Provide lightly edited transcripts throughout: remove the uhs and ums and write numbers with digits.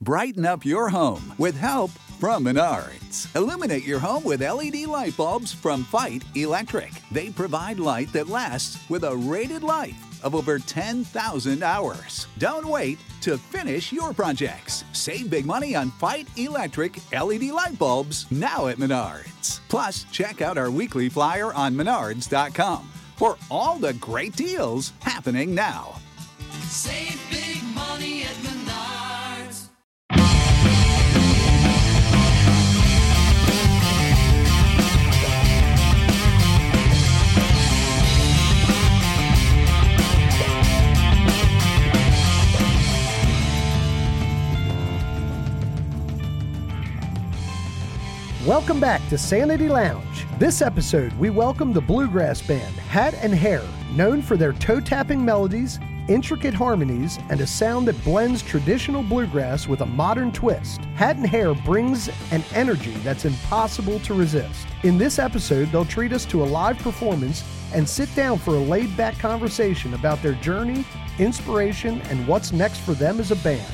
Brighten up your home with help from Menards. Illuminate your home with LED light bulbs from Fight Electric. They provide light that lasts with a rated life of over 10,000 hours. Don't wait to finish your projects. Save big money on Fight Electric LED light bulbs now at Menards. Plus, check out our weekly flyer on menards.com for all the great deals happening now. Save big money at Menards. Welcome back to Sanity Lounge. This episode, we welcome the bluegrass band Hat and Hair, known for their toe-tapping melodies, intricate harmonies, and a sound that blends traditional bluegrass with a modern twist. Hat and Hair brings an energy that's impossible to resist. In this episode, they'll treat us to a live performance and sit down for a laid-back conversation about their journey, inspiration, and what's next for them as a band.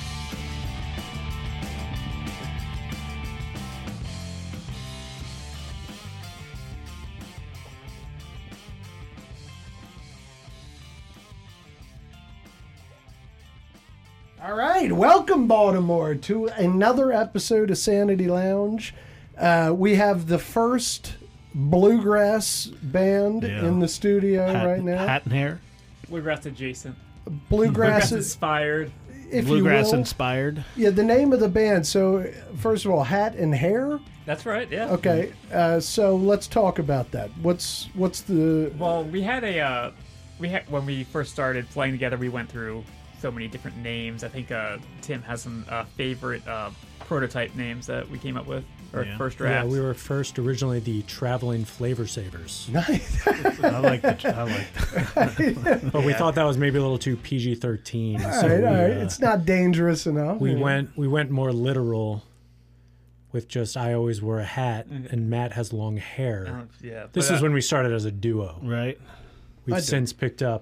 All right, welcome Baltimore to another episode of Sanity Lounge. We have the first bluegrass band in the studio right now. Hat and Hair. Bluegrass adjacent. Bluegrass inspired. If Bluegrass you will. inspired. Yeah, the name of the band. So, first of all, Hat and Hair. That's right. Yeah. Okay, so let's talk about that. What's the? Well, we had when we first started playing together, we went through so many different names. I think Tim has some favorite prototype names that we came up with, or first Yeah, drafts. we were first originally the Traveling Flavor Savers. Nice. I like that. But we thought that was maybe a little too PG-13. All right. It's not dangerous enough. We went more literal with just I always wear a hat and Matt has long hair. Yeah. This is when we started as a duo. Right. We've since picked up,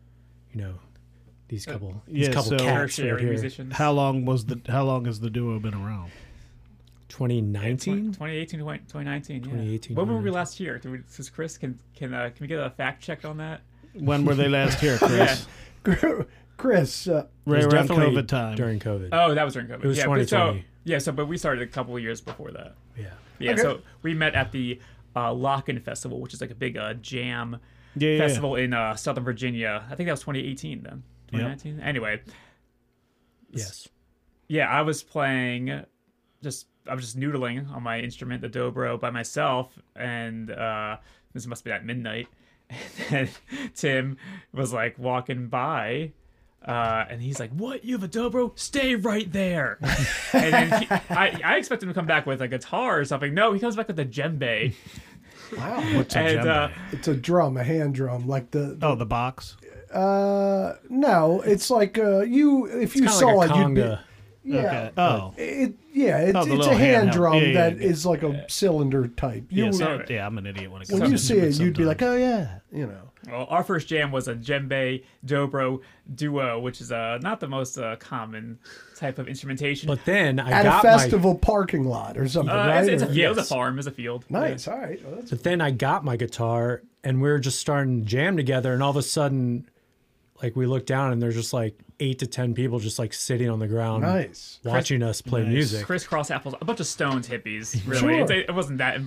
these couple cats tertiary right here. musicians. How long has the duo been around? 2019? 2018, 2019. Yeah. 2018, When were we 2019. last here? Does Chris can we get a fact check on that? When were they last here, Chris? Chris. It Right was around definitely COVID time. During COVID. Oh, that was during COVID. It was yeah, 2020. But we started a couple of years before that. Yeah. Yeah, Okay. so we met at the Lock-In Festival, which is like a big jam Yeah. festival in Southern Virginia. I think that was 2018 then. 2019? Anyway. Yes. Yeah, I was playing just noodling on my instrument, the dobro, by myself, and this must be at midnight. And then Tim was like walking by, and he's like, "What? You have a dobro? Stay right there!" And then I expect him to come back with a guitar or something. No, he comes back with a djembe. Wow. What's a djembe? It's a drum, a hand drum, like the The box. no, it's like if you It's kind of saw like a it, you'd be conga. Okay. Oh. it's the it's little a hand handheld. drum Yeah, that is like a cylinder type. I'm an idiot when it comes When you to see it, you'd be sometimes. like, oh yeah, Well, our first jam was a djembe dobro duo, which is not the most common type of instrumentation. But then I at a got festival parking lot or something, right? It's a Or- field, a farm, is a field. Nice. All right. Well, that's But then I got my guitar and we were just starting to jam together, and all of a sudden, like we look down and there's just like 8 to 10 people just like sitting on the ground nice. watching us play music. Crisscross apples, a bunch of Stones hippies. Really, Sure. it wasn't that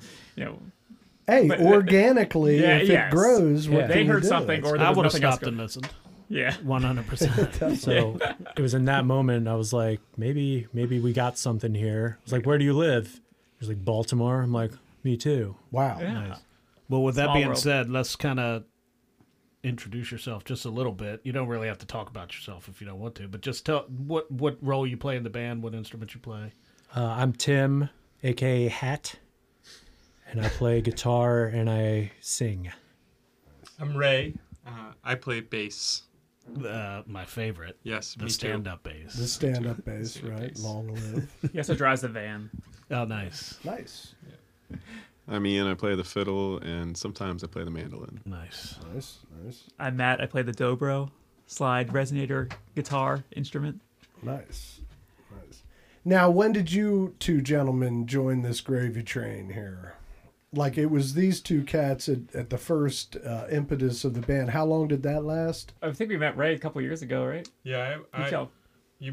Hey, But- organically, Yeah, if yes. it grows, what Yeah. can They you heard do? something, or there I was would have nothing else stopped and listened. Yeah. 100%. So it was in that moment I was like, maybe we got something here. I was like, where do you live? He was like, Baltimore. I'm like, me too. Wow. Yeah. Well, with that Small being world. said, let's kind of introduce yourself just a little bit. You don't really have to talk about yourself if you don't want to, but just tell what role you play in the band, what instrument you play. I'm Tim, aka Hat, and I play guitar and I sing. I'm Ray. I play bass. My favorite, Yes, the me stand-up bass. The stand-up bass, right? bass. Long live. He also drives the van. Oh, nice, Nice. I'm Ian. I play the fiddle, and sometimes I play the mandolin. nice. Nice. I'm Matt. I play the dobro, slide, resonator, guitar instrument. Nice. Nice. Now, when did you two gentlemen join this gravy train here? Like, it was these two cats at the first impetus of the band. How long did that last? I think we met Ray a couple years ago, right? Yeah, You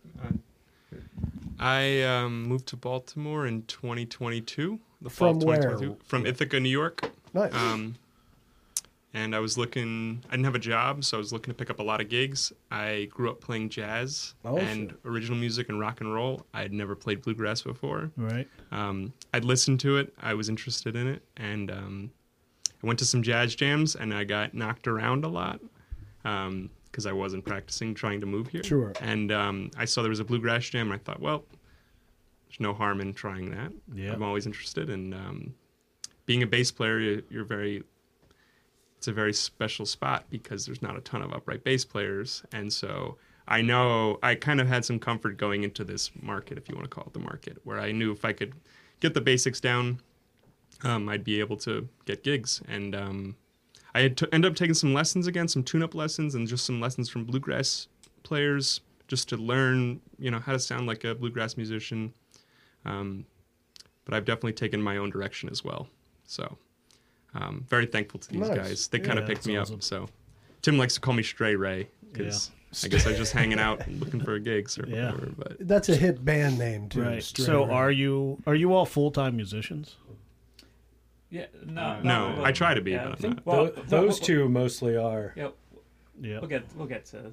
I moved to Baltimore in 2022. The From fall of where? 2022. From Ithaca, New York. Nice. And I was looking. I didn't have a job, so I was looking to pick up a lot of gigs. I grew up playing jazz and original music and rock and roll. I had never played bluegrass before. Right. I'd listened to it. I was interested in it, and I went to some jazz jams, and I got knocked around a lot because I wasn't practicing trying to move here. Sure. And I saw there was a bluegrass jam, and I thought, well, there's no harm in trying that. Yeah. I'm always interested in being a bass player. It's a very special spot because there's not a ton of upright bass players, and so I know I kind of had some comfort going into this market, if you want to call it the market, where I knew if I could get the basics down, I'd be able to get gigs. And I had ended up taking some lessons again, some tune-up lessons, and just some lessons from bluegrass players, just to learn, how to sound like a bluegrass musician. But I've definitely taken my own direction as well. So very thankful to these guys. They kind of picked me up. So Tim likes to call me Stray Ray because I guess I was just hanging out and looking for gigs or whatever. But That's a hit band name too. Right. Stray So Ray. are you all full-time musicians? Yeah, no, I try to be, but I'm not. Well, Those two mostly are. Yeah, Yeah. we'll get to.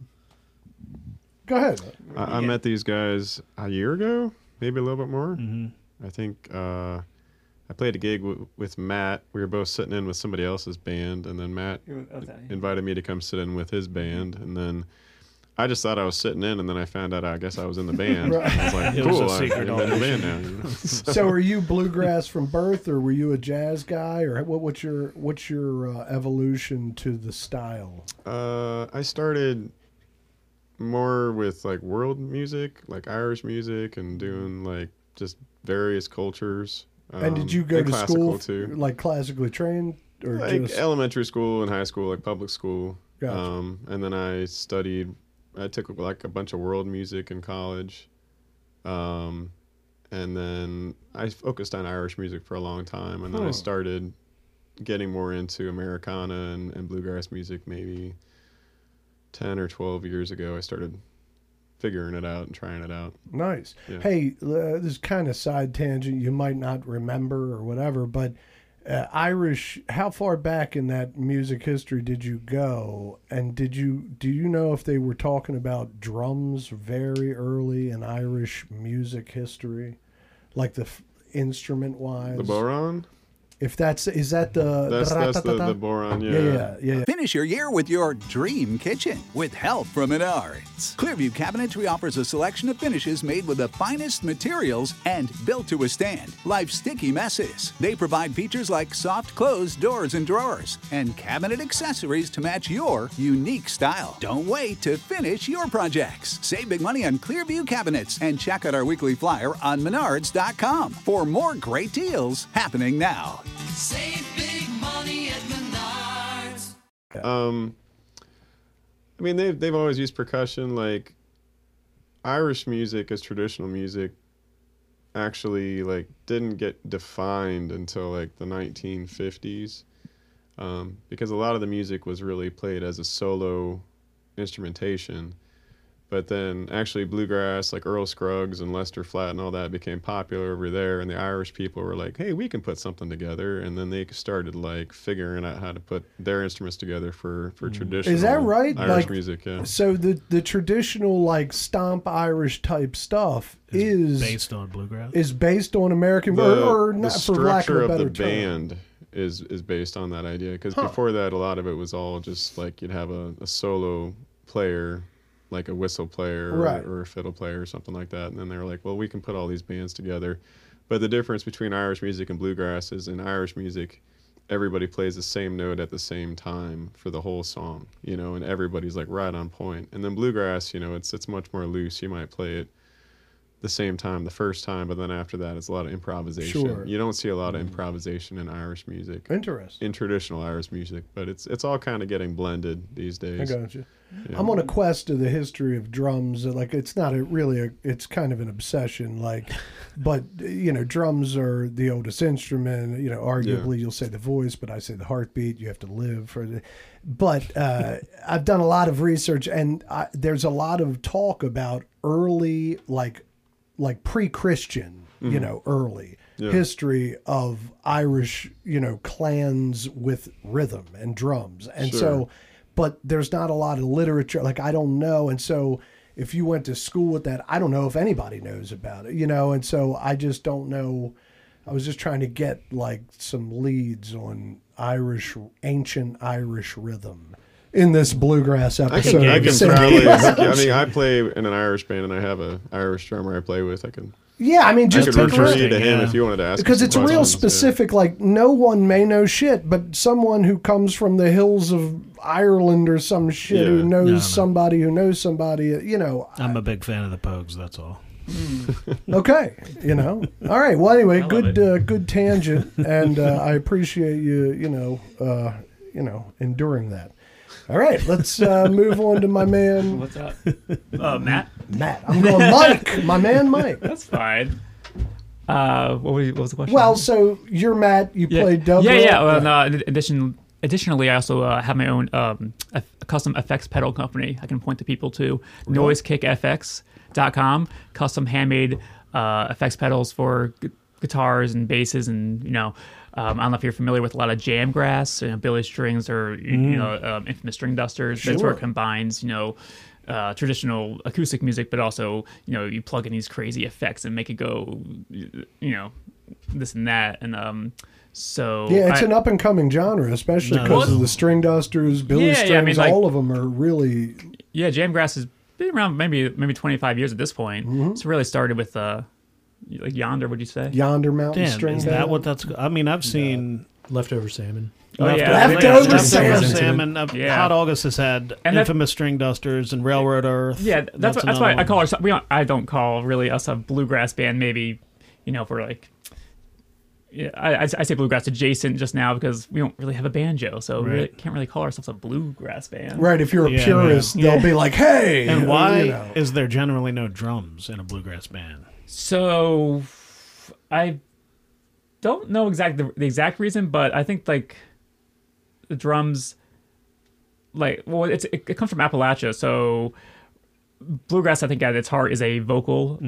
Go ahead. I met these guys a year ago, maybe a little bit more. Mm-hmm. I think I played a gig with Matt. We were both sitting in with somebody else's band, and then Matt invited me to come sit in with his band, and then I just thought I was sitting in, and then I found out I guess I was in the band. Right. I was like, It was cool, a secret I'm in the band now. audition. So, are you bluegrass from birth, or were you a jazz guy, or what's your evolution to the style? I started more with like world music, like Irish music, and doing like just various cultures. And did you go and to classical school too? like classically trained, or Like just elementary school and high school, like public school. Gotcha. And then I took like a bunch of world music in college. And then I focused on Irish music for a long time. And then I started getting more into Americana and bluegrass music maybe 10 or 12 years ago. I started figuring it out and trying it out. Nice. Yeah. Hey, this is kind of side tangent. You might not remember or whatever, but Irish. How far back in that music history did you go? And do you know if they were talking about drums very early in Irish music history, like the instrument wise? The boron? If is that the That's the boron, yeah. Finish your year with your dream kitchen with help from Menards. Clearview Cabinetry offers a selection of finishes made with the finest materials and built to withstand life's sticky messes. They provide features like soft close doors and drawers and cabinet accessories to match your unique style. Don't wait to finish your projects. Save big money on Clearview cabinets and check out our weekly flyer on Menards.com for more great deals happening now. Save big money at Menards. I mean, they've always used percussion. Like Irish music as traditional music actually like didn't get defined until like the 1950s, because a lot of the music was really played as a solo instrumentation. But then actually bluegrass, like Earl Scruggs and Lester Flatt and all that became popular over there, and the Irish people were like, hey, we can put something together. And then they started like figuring out how to put their instruments together for traditional Is that right? Irish Like, music, yeah. So the traditional like stomp Irish type stuff is based on bluegrass. Is based on American or not, the for lack of structure a of better the term. band is based on that idea, because before that a lot of it was all just like you'd have a solo player, like a whistle player or a fiddle player or something like that, and then they were like, well, we can put all these bands together. But the difference between Irish music and bluegrass is in Irish music everybody plays the same note at the same time for the whole song, and everybody's like right on point. And then bluegrass, it's much more loose. You might play it the same time the first time, but then after that it's a lot of improvisation. Sure. You don't see a lot of improvisation in Irish music, Interesting. in traditional Irish music, but it's all kind of getting blended these I days. got you. I'm on a quest to the history of drums. Like, it's not it's kind of an obsession. Like, but drums are the oldest instrument. Arguably you'll say the voice, but I say the heartbeat. You have to live for the. But I've done a lot of research, and there's a lot of talk about early, like pre-Christian, early history of Irish, clans with rhythm and drums, and so. But there's not a lot of literature. Like, I don't know. And so if you went to school with that, I don't know if anybody knows about it, And so I just don't know. I was just trying to get like some leads on ancient Irish rhythm in this bluegrass episode. I can probably hook you. I mean, I play in an Irish band and I have an Irish drummer I play with. Yeah, I mean, just I could refer you to him if you wanted to ask. Because it's some real questions, specific. Like, no one may know shit, but someone who comes from the hills of Ireland or some shit who knows somebody who knows somebody. I'm a big fan of the Pogues. That's all. Okay, All right. Well, anyway, good tangent, and I appreciate you. Enduring that. All right, let's move on to my man. What's up? Matt? Matt. I'm going Mike. My man Mike. That's fine. What was the question? Well, so you're Matt. You played dobro. Yeah. Well, additionally, I also have my own a custom effects pedal company I can point to people to. NoiseKickFX.com. Custom handmade effects pedals for guitars and basses, and I don't know if you're familiar with a lot of Jamgrass, Billy Strings, or Infamous String Dusters. Sure. That's where it combines, traditional acoustic music, but also, you plug in these crazy effects and make it go, this and that. And so it's an up and coming genre, especially because of the String Dusters, Billy Strings. All of them are really. Yeah, Jamgrass has been around maybe 25 years at this point. Mm-hmm. It's really started with like Yonder, would you say? Yonder Mountain String. Is that what that's? I mean, I've seen Leftover Salmon. Leftover Salmon. Hot August has had Infamous String Dusters and Railroad Earth. Yeah, that's why I call her. I don't call really us a bluegrass band. Maybe if we're like. Yeah, I say bluegrass adjacent just now because we don't really have a banjo, so we really can't really call ourselves a bluegrass band. Right, if you're a purist, they'll be like, "Hey!" And why is there generally no drums in a bluegrass band? So, I don't know the exact reason, but I think like the drums, it comes from Appalachia, so bluegrass I think at its heart is a vocal,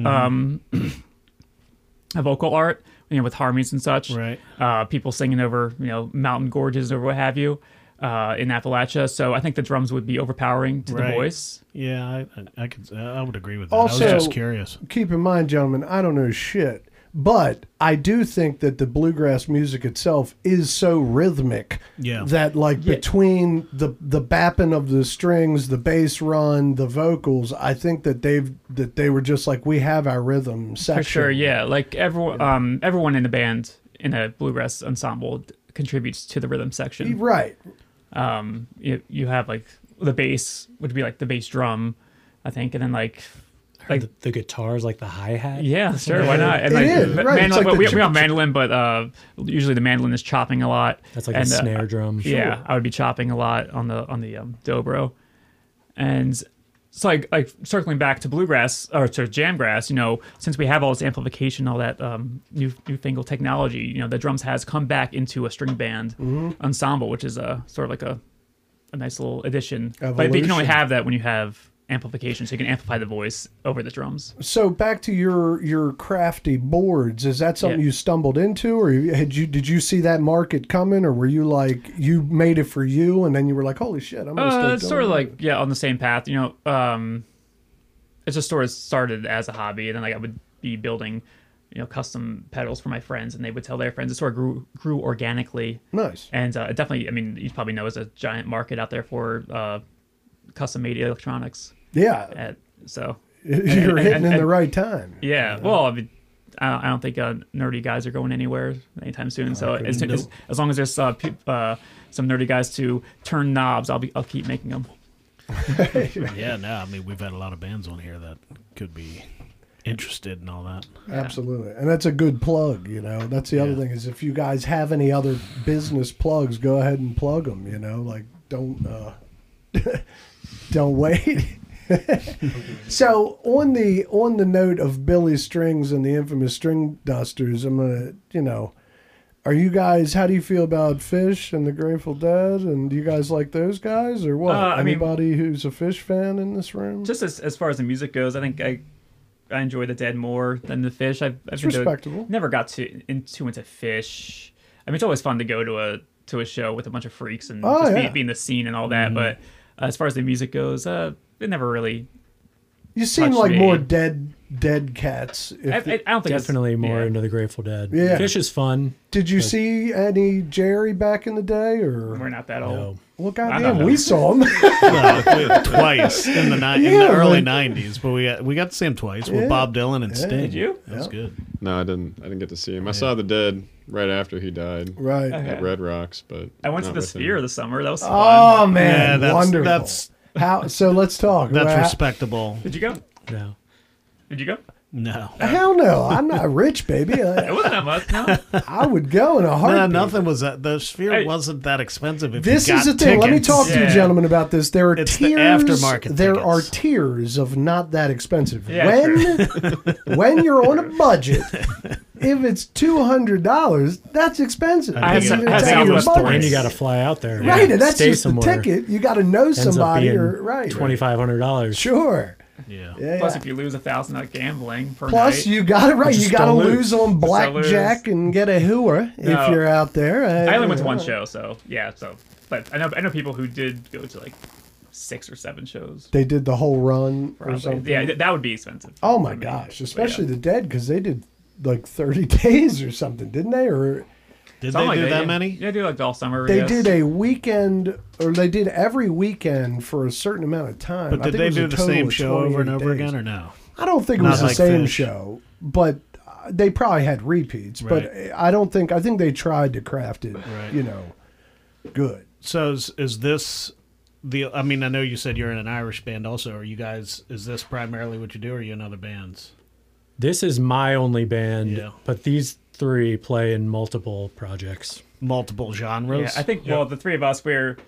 a vocal art. With harmonies and such, right? People singing over, mountain gorges or what have you, in Appalachia. So I think the drums would be overpowering to the voice. Yeah, I would agree with that. Also, I was just curious. Keep in mind, gentlemen, I don't know shit, but I do think that the bluegrass music itself is so rhythmic that, between the bapping of the strings, the bass run, the vocals, I think that they were just like, we have our rhythm section. For sure, yeah. Like everyone in the band in a bluegrass ensemble contributes to the rhythm section. Right. You have like the bass, would be like the bass drum, I think, and then like the guitars, like the hi-hat. Yeah, sure, why not? And we have mandolin, but usually the mandolin is chopping a lot. That's like a snare drum. Yeah, sure. I would be chopping a lot on the dobro, and so like circling back to bluegrass or to jamgrass, since we have all this amplification, all that newfangled technology, the drums has come back into a string band ensemble, which is sort of like a nice little addition. But you can only have that when you have amplification, so you can amplify the voice over the drums. So back to your crafty boards, is that something you stumbled into, or did you see that market coming, or were you like, you made it for you and then you were like, holy shit, I'm gonna start it's sort of like on the same path, it's just sort of started as a hobby, and then I would be building custom pedals for my friends, and they would tell their friends. It sort of grew organically. Nice. And definitely, you probably know, there's a giant market out there for custom made electronics. Yeah. So you're hitting in the right time. Yeah. Well, I don't think nerdy guys are going anywhere anytime soon. So as long as there's some nerdy guys to turn knobs, I'll keep making them. Yeah. No, we've had a lot of bands on here that could be interested in all that. Absolutely. And that's a good plug, you know. That's the other thing is if you guys have any other business plugs, go ahead and plug them, you know. Like don't don't wait. So on the note of Billy Strings and the infamous String Dusters, I'm gonna, you know, are you guys? How do you feel about Fish and the Grateful Dead? And do you guys like those guys or what? I mean, Anybody who's a Fish fan in this room? Just as far as the music goes, I think I enjoy the Dead more than the Fish. I've It's been respectable. never got too into Fish. I mean, it's always fun to go to a show with a bunch of freaks and be in the scene and all that. But as far as the music goes, it never really. You seem touched like me. more dead cats. I don't think Definitely it's, more yeah. into the Grateful Dead. Yeah. Fish is fun. Did you see any Jerry back in the day, or? We're not that old. No. Well, I don't goddamn, know. we saw him. Twice in the Yeah, early but- '90s, but we got to see him twice with Yeah. Bob Dylan and Sting. Did you? That was good. No, I didn't get to see him. I saw the Dead right after he died Right. Okay. at Red Rocks, but I went to not the with him. Sphere this summer. That was fun. Oh man, Yeah, wonderful. that's How? So let's talk. that's Well, respectable. Did you go? No. Did you go? No, Hell no, I'm not rich, baby. It wasn't that much. No. I would go in a no, heartbeat. nothing was that. The Sphere Hey. wasn't that expensive. If This you is got the thing. Let me tickets. talk to you, Yeah. gentlemen, about this. There are It's the tiers. aftermarket There tickets. are tiers of not that expensive. Yeah, when you're on a budget, if it's $200, that's expensive. I have Because some- it's I have out of your Southwest budget. points. And you got to fly out there. Right, and that's Stay just somewhere. the ticket. You got to know Ends up somebody, being or right? $2,500. Sure. Yeah. Yeah. Plus, yeah. if you lose $1,000 at gambling per Plus, night, you got it right. Just You got to don't lose on Just don't blackjack and get a hooer No. if you're out there. I only went to one show, so yeah. So, but I know people who did go to like 6 or 7 shows. They did the whole run or Probably. something. Yeah, that would be expensive. Oh my for me. gosh, But especially yeah. the Dead because they did like 30 days or something, didn't they? Or Did Something they do like that yeah. many? Yeah, do like all summer. they yes. did a weekend, or they did every weekend for a certain amount of time. But I did think they it was a do the total same of show over and 28 over days. again, or no? I don't think it Not was the like same Fish. show, but they probably had repeats. But I don't think. I think they tried to craft it, Right. you know, good. So is this the? I mean, I know you said you're in an Irish band. Also, are you guys? Is this primarily what you do, or are you in other bands? This is my only band, Yeah. but these 3 play in multiple projects. Multiple genres. Yeah, I think. Well, the 3 of us,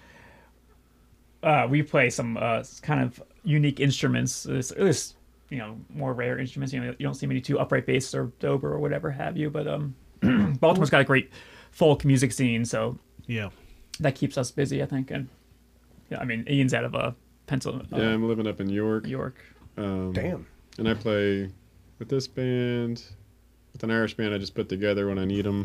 we play some kind of unique instruments. It's more rare instruments. You don't see many 2 upright bass or dobro or whatever have you. But Baltimore's got a great folk music scene, so Yeah. that keeps us busy, I think. And yeah, I mean, Ian's out of Pennsylvania, Yeah, I'm living up in York. York. Damn. And I play with this band, with an Irish band I just put together when I need them.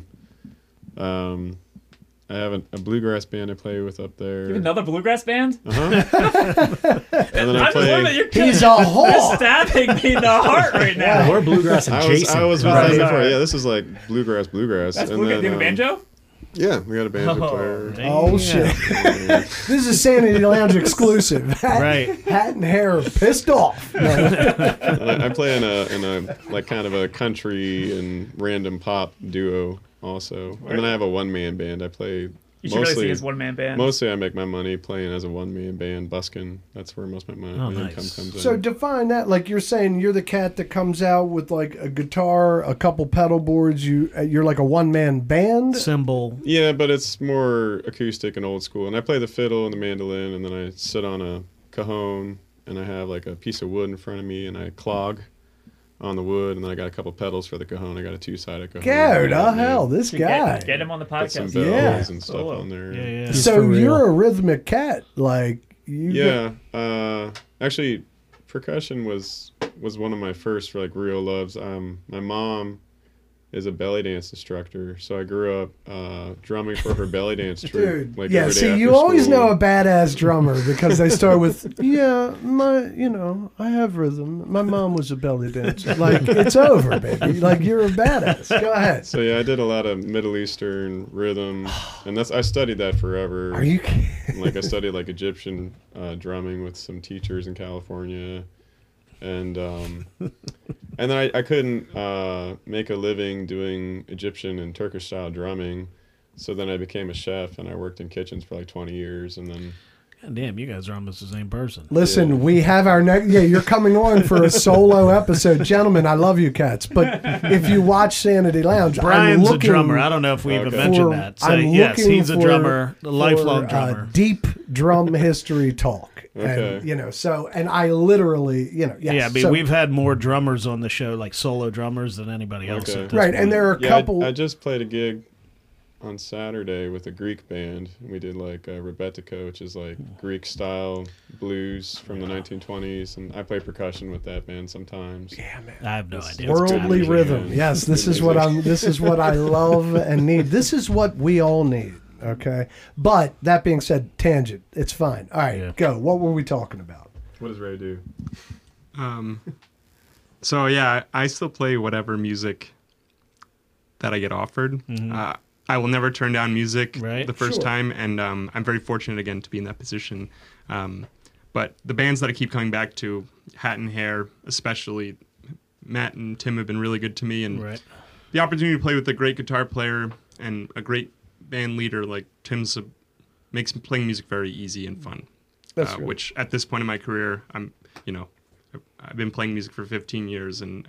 I have a bluegrass band I play with up there. You have another bluegrass band? And then I I'm just wondering, play. you're He's a you're whore. stabbing me in the heart right now. We're bluegrass adjacent. I was with Right. them before. Yeah, this is like bluegrass. That's And bluegrass. Do you have a then, banjo? Yeah, we got a banjo player. Oh shit! This is a Sanity Lounge exclusive. Hat, Right. Hat and hair pissed off. No. And I play in a like kind of a country and random pop duo also. And then I have a one-man band. I play You should really mostly. see his one-man band. Mostly, I make my money playing as a one-man band, busking. That's where most of my Oh, income nice. comes in. So define that. Like you're saying, you're the cat that comes out with like a guitar, a couple pedal boards. You're like a one-man band. Cymbal. Yeah, but it's more acoustic and old school. And I play the fiddle and the mandolin, and then I sit on a cajon, and I have like a piece of wood in front of me, and I clog on the wood, and then I got a couple pedals for the cajon. I got a 2-sided cajon. Go to Yeah. hell, this Should guy. get him on the Got some podcast. bells Yeah. and stuff Solo. on there. Yeah, yeah. He's So for real. you're a rhythmic cat, like you. Yeah. Actually, percussion was one of my first like real loves. My mom is a belly dance instructor, so I grew up drumming for her belly dance troupe. Dude, like, yeah. every day See, after you always school. know a badass drummer because they start with, "Yeah, I have rhythm. My mom was a belly dancer." Like it's over, baby. Like you're a badass. Go ahead. So yeah, I did a lot of Middle Eastern rhythm, and I studied that forever. Are you kidding? Like I studied like Egyptian drumming with some teachers in California, and then I couldn't make a living doing Egyptian and Turkish style drumming, so then I became a chef and I worked in kitchens for like 20 years, and then God damn, you guys are almost the same person. Listen, we have our next. Yeah, you're coming on for a solo episode, gentlemen. I love you, cats. But if you watch Sanity Lounge, Brian's I'm a looking drummer. I don't know if we even mentioned that. So, I'm yes, looking he's a drummer, a lifelong for, drummer. Deep drum history talk, Okay. and and I literally, yes. Yeah, I mean, so- we've had more drummers on the show, like solo drummers, than anybody else. Okay. At this right, point. and there are a Yeah, couple. I just played a gig on Saturday with a Greek band. We did like Rebetika, which is like Greek style blues from the 1920s, and I play percussion with that band sometimes. yeah, man. I have no idea. Worldly good rhythm. music. Yes, this Good is what music. This is what I love and need. This is what we all need. Okay, but that being said, tangent. It's fine. All right, Yeah. go. What were we talking about? What does Ray do? So yeah, I still play whatever music that I get offered. I will never turn down music Right. the first Sure. time, and I'm very fortunate again to be in that position. But the bands that I keep coming back to, Hat and Hair, especially Matt and Tim have been really good to me, and Right. the opportunity to play with a great guitar player and a great band leader like Tim's makes playing music very easy and fun. That's good. Which at this point in my career, I've been playing music for 15 years, and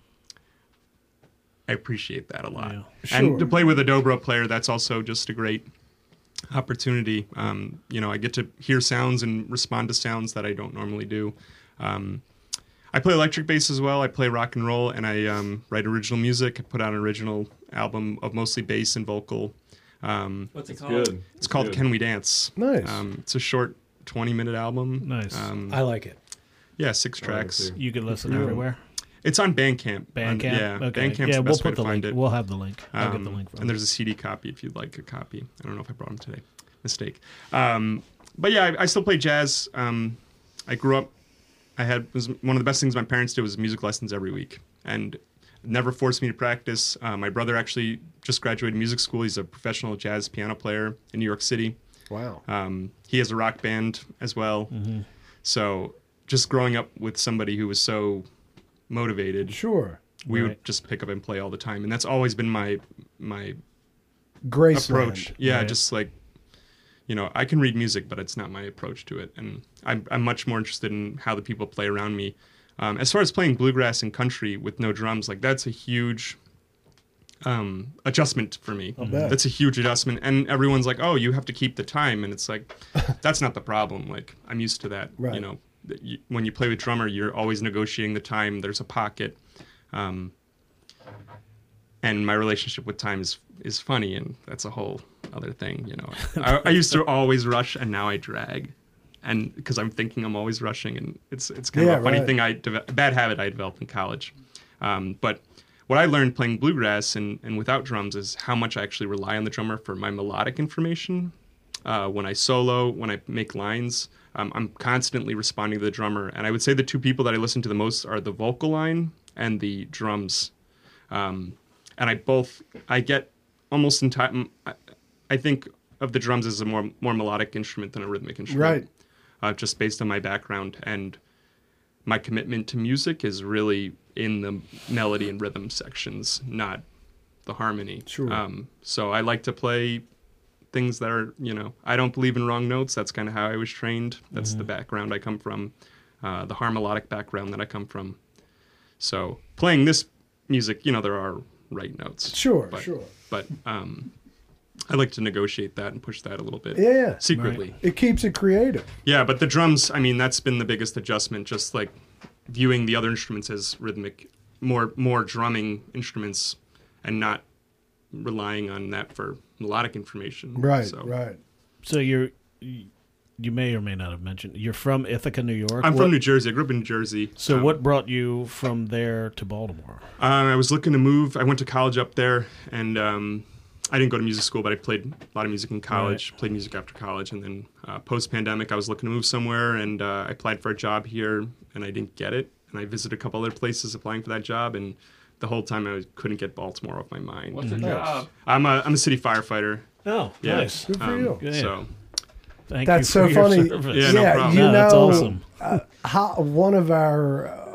I appreciate that a lot. Yeah. Sure. And to play with a dobro player, that's also just a great opportunity. I get to hear sounds and respond to sounds that I don't normally do. I play electric bass as well. I play rock and roll, and I write original music. I put out an original album of mostly bass and vocal. What's it Good. It's called Can We Dance? Nice. It's a short 20-minute album. Nice. I like it. Yeah, 6 tracks. too. You can listen everywhere. It's on Bandcamp. Bandcamp. Yeah, Okay. Bandcamp's Yeah, the we'll best way put to the find link. it. We'll have the link. I'll get the link from And there's a CD copy if you'd like a copy. I don't know if I brought them today. Mistake. But yeah, I still play jazz. I grew up. Was one of the best things my parents did was music lessons every week, and never forced me to practice. My brother actually just graduated music school. He's a professional jazz piano player in New York City. Wow. He has a rock band as well. So just growing up with somebody who was so motivated, Sure. we Right. would just pick up and play all the time, and that's always been my Graceland. approach. Yeah, Right. just like, I can read music, but it's not my approach to it, and I'm much more interested in how the people play around me. As far as playing bluegrass and country with no drums, like that's a huge adjustment for me. bet. That's a huge adjustment, and everyone's like, "Oh, you have to keep the time," and it's like, that's not the problem. Like I'm used to that. Right. When you play with drummer, you're always negotiating the time. There's a pocket, and my relationship with time is funny, and that's a whole other thing. I used to always rush, and now I drag, and because I'm thinking I'm always rushing, and it's kind of a funny right. thing. A bad habit I developed in college, but. What I learned playing bluegrass and without drums is how much I actually rely on the drummer for my melodic information. When I solo, when I make lines, I'm constantly responding to the drummer. And I would say the two people that I listen to the most are the vocal line and the drums. And I get almost in time. I think of the drums as a more melodic instrument than a rhythmic instrument. Right. Just based on my background. And my commitment to music is really in the melody and rhythm sections, not the harmony. Sure. So I like to play things that are, I don't believe in wrong notes. That's kind of how I was trained. That's the background I come from, the harmonic background that I come from. So playing this music, there are right notes. Sure. But, Sure. But I like to negotiate that and push that a little bit. Yeah. Secretly. It keeps it creative. Yeah, but the drums, that's been the biggest adjustment, just like viewing the other instruments as rhythmic, more drumming instruments, and not relying on that for melodic information. Right. So, Right. So you may or may not have mentioned you're from Ithaca, New York. I'm from New Jersey. I grew up in New Jersey. So what brought you from there to Baltimore? I was looking to move. I went to college up there, and I didn't go to music school, but I played a lot of music in college, played music after college, and then post-pandemic, I was looking to move somewhere, and I applied for a job here, and I didn't get it. And I visited a couple other places applying for that job, and the whole time I couldn't get Baltimore off my mind. What's the job? I'm a city firefighter. Oh, Yeah. nice. Good for you. Good. So Thank That's you for so your funny. service. Yeah, no problem. you No, know, that's awesome. one of our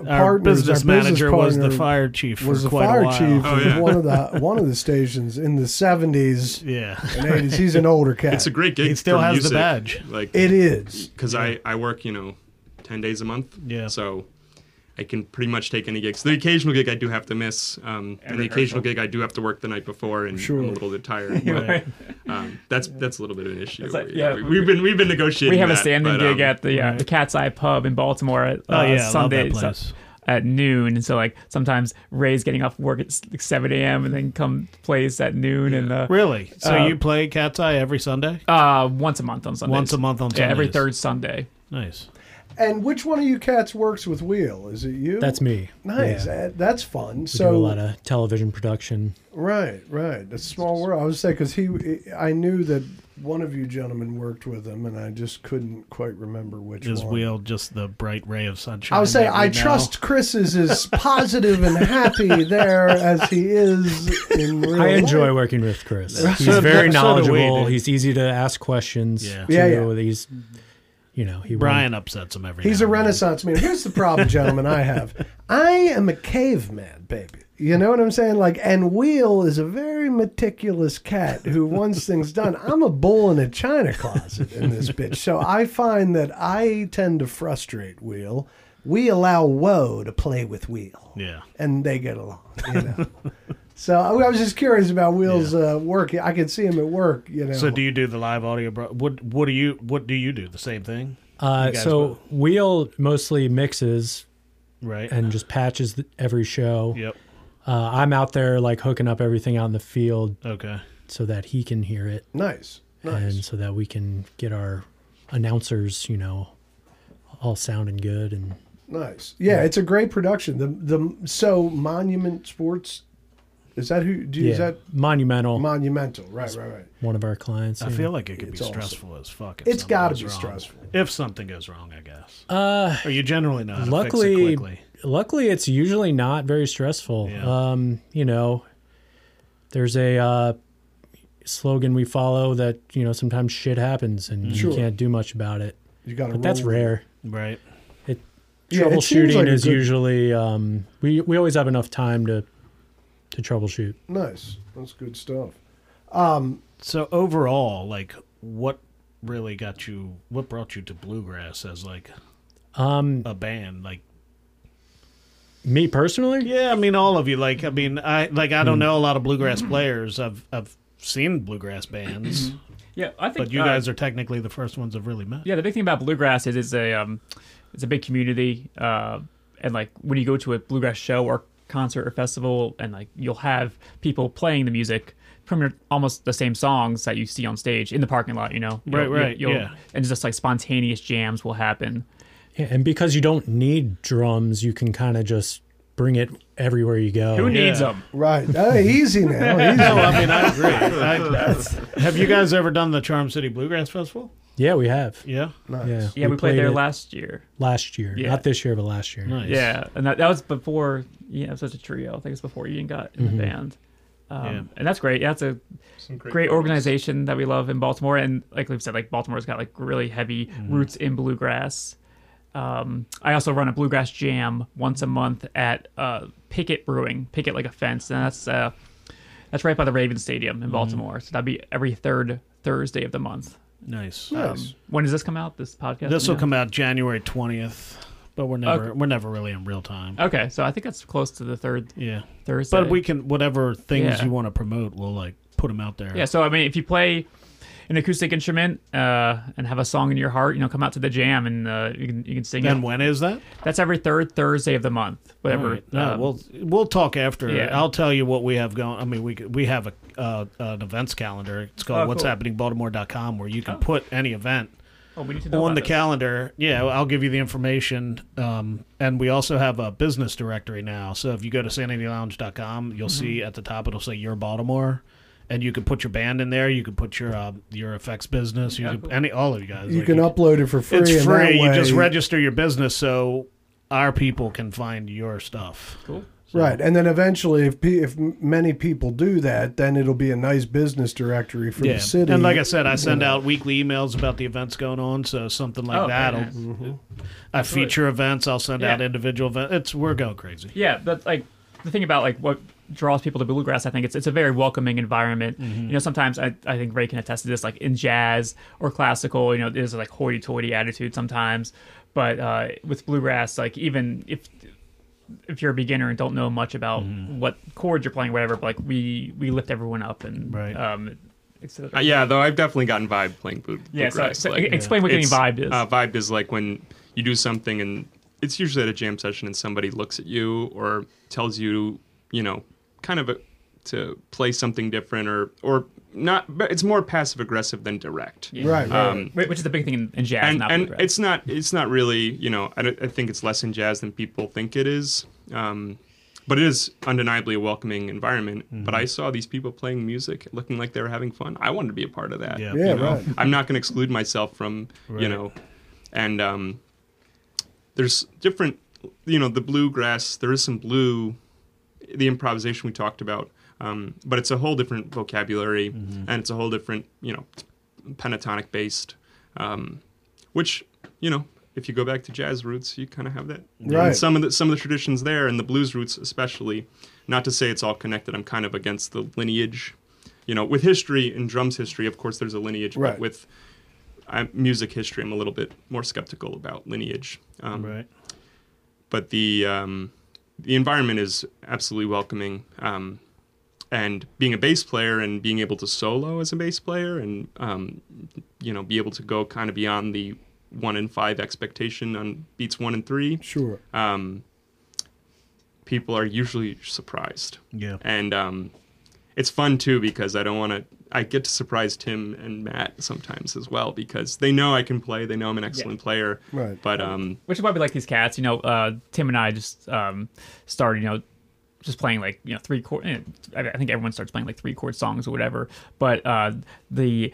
Our partners, business our manager was the partner fire chief for was the quite fire a while. chief Oh, of yeah. one of the stations in the 70s Yeah. and 80s. He's an older cat. It's a great gig. He still for has music, the badge. Like It is. because I work 10 days a month. Yeah. So I can pretty much take any gigs. The occasional gig I do have to miss, and the occasional gig I do have to work the night before, and Sure. I'm a little bit tired. Right. But, that's a little bit of an issue. It's like, Yeah, yeah, we've been negotiating. We have a that, standing but, gig at the Cat's Eye Pub in Baltimore at Oh, yeah, I love Sunday that place. at noon. And so like sometimes Ray's getting off work at 7 a.m. and then come plays at noon. And Really? So Uh, you play Cat's Eye every Sunday? once a month on Sundays. Once a month on Yeah, every Sundays. third Sunday. Nice. And which one of you cats works with Wheel? Is it you? That's me. Nice. Yeah. That's fun. We So do a lot of television production. right. It's a small world. I was saying because I knew that one of you gentlemen worked with him, and I just couldn't quite remember which Is one. Wheel just the bright ray of sunshine? I was saying that we I know? trust Chris is as positive and happy there as he is in real I enjoy life. working with Chris. Right. He's So very so do we, knowledgeable. dude. He's easy to ask questions. Yeah. Yeah, to. yeah. He's, he Brian upsets him every He's now a and then. Renaissance man. Here's the problem, gentlemen, I have. I am a caveman, baby. You know what I'm saying? Like, and Wheel is a very meticulous cat who wants things done. I'm a bull in a china closet in this bitch. So I find that I tend to frustrate Wheel. We allow Woe to play with Wheel. Yeah. And they get along, you know. So I was just curious about Wheel's work. I could see him at work, you know. So do you do the live audio? What do you do? The same thing? You guys So both? Wheel mostly mixes Right. and just patches every show. Yep. I'm out there like hooking up everything out in the field Okay. so that he can hear it Nice. and so that we can get our announcers, all sounding good. And Nice. Yeah, it's a great production. So Monument Sports, is that who? Is that Monumental, Monumental? Right. one of our clients. I yeah. feel like it could be It's awesome. stressful as fuck. If It's something got to goes be wrong. stressful. If something goes wrong, I guess. Or you generally know how to fix it luckily, quickly. luckily, it's usually not very stressful. Yeah. There's a slogan we follow that sometimes shit happens and Sure. you can't do much about it. You got to. But that's rare. Right. Yeah, it seems Troubleshooting like a is good- usually we always have enough time to troubleshoot. Nice. That's good stuff. So overall, like, what really what brought you to bluegrass as like a band? Like, Me personally, yeah, I mean, all of you. Like, I mean, I don't know a lot of bluegrass players. I've seen bluegrass bands, Yeah, I think. but you guys are technically the first ones I've really met. Yeah, the big thing about bluegrass is it's a big community, and like when you go to a bluegrass show or concert or festival, and like you'll have people playing the music from almost the same songs that you see on stage in the parking lot. Right, yeah. And just like spontaneous jams will happen. yeah, and because you don't need drums, you can kind of just bring it everywhere you go. Who needs Yeah. them? Right. Easy now. Easy. No, I mean, I agree. Have you guys ever done the Charm City Bluegrass Festival? Yeah, we have. Yeah. Nice. Yeah, Yeah, we played there it last year. last year. Yeah. Not this year, but last year. Nice. Yeah, and that was before. Yeah, it was such a trio. I think it's before Ian got in the band. And that's great. Yeah, it's a Some great organization that we love in Baltimore, and like we've said, like Baltimore's got like really heavy roots in bluegrass. I also run a bluegrass jam once a month at Picket Brewing, Picket like a fence, and that's right by the Ravens Stadium in Baltimore. So that'd be every third Thursday of the month. Nice. Nice. When does this come out? This podcast? This will Yeah. come out January 20th, but we're never really in real time. Okay, so I think that's close to the third Yeah. Thursday. But we can, whatever things Yeah. you want to promote, we'll like put them out there. Yeah, so I mean, if you play an acoustic instrument and have a song in your heart, come out to the jam and you can sing And it. when is that? That's every third Thursday of the month. Whatever. All right. No, we'll talk after. Yeah. I'll tell you what we have going. I mean, we have an events calendar. It's called Oh, What's cool. Happening Baltimore.com, where you can put any event we need to know on about the this. calendar. Yeah, I'll give you the information. And we also have a business directory now. So if you go to SanityLounge.com, you'll see at the top it'll say Your Baltimore. And you can put your band in there. You can put your effects business. You can, all of you guys. You like, can upload it for free. It's and free. that You just way- register your business so our people can find your stuff. Cool. So- Right, and then eventually, if many people do that, then it'll be a nice business directory for the city. And like I said, I send out weekly emails about the events going on, so something like Oh, that. very nice. I feature events. I'll send out Yeah. individual events. We're going crazy. Yeah, but like the thing about like what draws people to bluegrass, I think it's a very welcoming environment. Mm-hmm. You know, sometimes I think Ray can attest to this, like in jazz or classical, you know, there's like hoity-toity attitude sometimes. But with bluegrass, like even if you're a beginner and don't know much about what chords you're playing, whatever, but like we lift everyone up and Right. Yeah, though I've definitely gotten vibe playing yeah. bluegrass. So like, explain what getting it's- vibed is. Vibed is like when you do something and it's usually at a jam session and somebody looks at you or tells you, you know, kind of to play something different or not. But it's more passive aggressive than direct. Right, right. Which is the big thing in jazz, not and bluegrass. it's not really, you know, I think it's less in jazz than people think it is. But it is undeniably a welcoming environment. But I saw these people playing music, looking like they were having fun. I wanted to be a part of that. Yeah. Yeah, you know? right. I'm not going to exclude myself from, you know, and there's different, you know, the bluegrass. There is some blue, the improvisation we talked about, but it's a whole different vocabulary, and it's a whole different, you know, pentatonic based, which, you know, if you go back to jazz roots, you kind of have that. Right. And some of the traditions there, and the blues roots especially. Not to say it's all connected. I'm kind of against the lineage. You know, with history and drums history, of course, there's a lineage. Right. But with music history, I'm a little bit more skeptical about lineage. Right. But the environment is absolutely welcoming. And being a bass player and being able to solo as a bass player and, you know, be able to go kind of beyond the 1 in 5 expectation on beats 1 and 3. Sure. People are usually surprised. Yeah. And it's fun too because I get to surprise Tim and Matt sometimes as well because they know I can play. They know I'm an excellent player. Right. But Which is why we like these cats. You know, Tim and I just started, you know, just playing like, you know, 3 chord. I think everyone starts playing like 3 chord songs or whatever. But the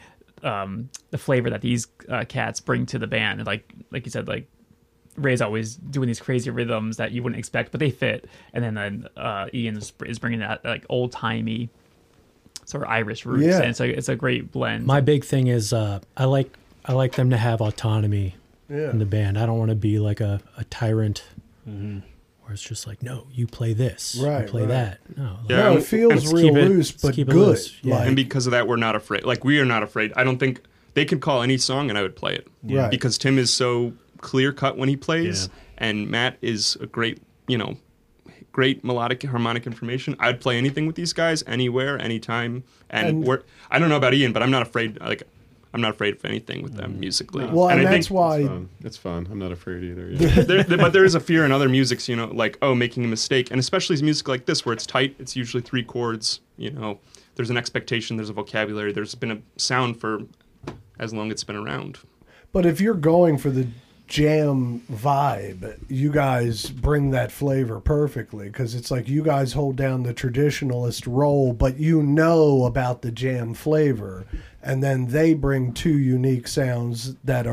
flavor that these cats bring to the band, like you said, like Ray's always doing these crazy rhythms that you wouldn't expect, but they fit. And then Ian is bringing that like old timey sort of Irish roots. Yeah. And it's a great blend. My big thing is I like them to have autonomy Yeah. in the band. I don't want to be like a tyrant where it's just like, no, you play this, Right, you play right. that. No, Yeah. No, it and feels let's real keep it- loose, let's but keep it good. loose. Yeah. Like, and because of that, we're not afraid. Like we are not afraid. I don't think they could call any song and I would play it. Right. Because Tim is so clear cut when he plays, Yeah. and Matt is a great, you know, great melodic harmonic information. I'd play anything with these guys, anywhere, anytime. And I don't know about Ian, but I'm not afraid. Like I'm not afraid of anything with them musically. well, and I that's think, why. It's fun. I'm not afraid either. Yeah. but there is a fear in other musics, you know, like, oh, making a mistake. And especially music like this, where it's tight, it's usually 3 chords, you know, there's an expectation, there's a vocabulary, there's been a sound for as long as it's been around. But if you're going for the jam vibe, you guys bring that flavor perfectly because it's like you guys hold down the traditionalist role, but you know about the jam flavor, and then they bring 2 unique sounds